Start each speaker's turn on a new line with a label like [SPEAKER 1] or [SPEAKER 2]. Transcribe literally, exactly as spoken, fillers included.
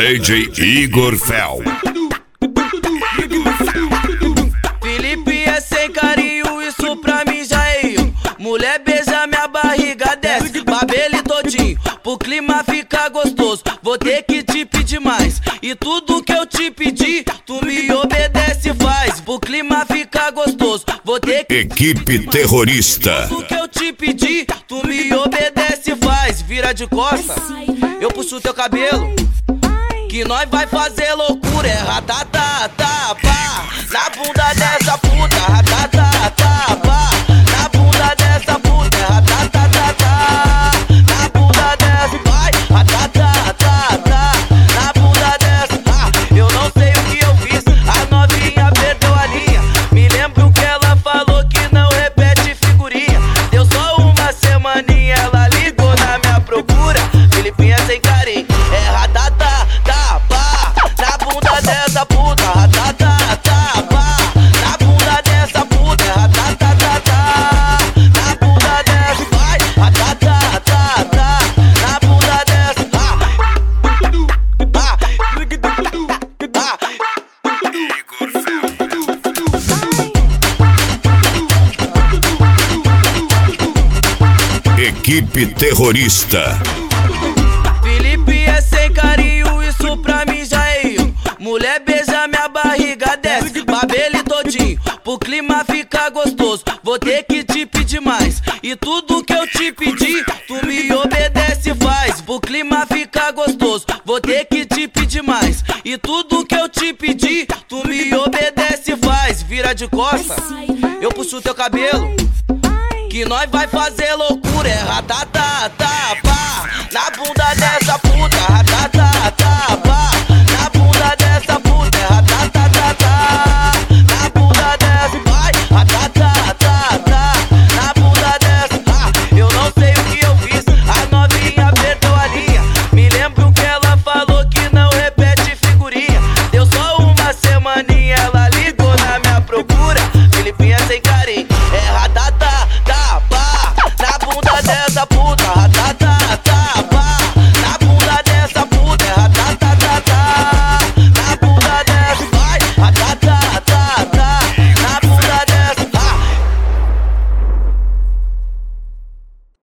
[SPEAKER 1] D J Igor Fel.
[SPEAKER 2] Felipe é sem carinho, isso pra mim já é erro. Mulher beija minha barriga, desce, babele todinho, pro clima ficar gostoso. Vou ter que te pedir mais, e tudo que eu te pedir, tu me obedece e faz. Pro clima ficar gostoso, vou ter que...
[SPEAKER 1] Equipe terrorista.
[SPEAKER 2] Tudo que eu te pedir, tu me obedece e faz. Vira de costa, eu puxo teu cabelo, que nós vai fazer loucura. É ratatata, pá, na bunda dessa puta. Ratatata, pá, na bunda dessa puta. É ratatata, na bunda dessa, vai. Ratatata, na bunda dessa. Ah, eu não sei o que eu fiz, a novinha perdeu a linha. Me lembro que ela falou que não repete figurinha. Deu só uma semaninha, ela ligou na minha procura. Filipinha sem carinho, é ratatata, pá, na bunda dessa puta. Ratatata, pá, na bunda dessa puta. É ratatata, na bunda dessa, vai. Ratatata, na bunda dessa. Ah, ah, ah.
[SPEAKER 1] Equipe terrorista.
[SPEAKER 2] Felipe é sem carinho, isso pra mim já é erro. Mulher beija minha barriga, desce, babele todinho, pro clima ficar gostoso. Vou ter que te pedir mais, e tudo que eu te pedir, tu me obedece e faz. Pro clima ficar gostoso, vou ter que te pedir mais, e tudo que eu te pedir, tu me obedece e faz. Vira de costa, eu puxo teu cabelo, que nós vai fazer loucura. É ratatata, pá, na bunda dessa puta. Ratatata,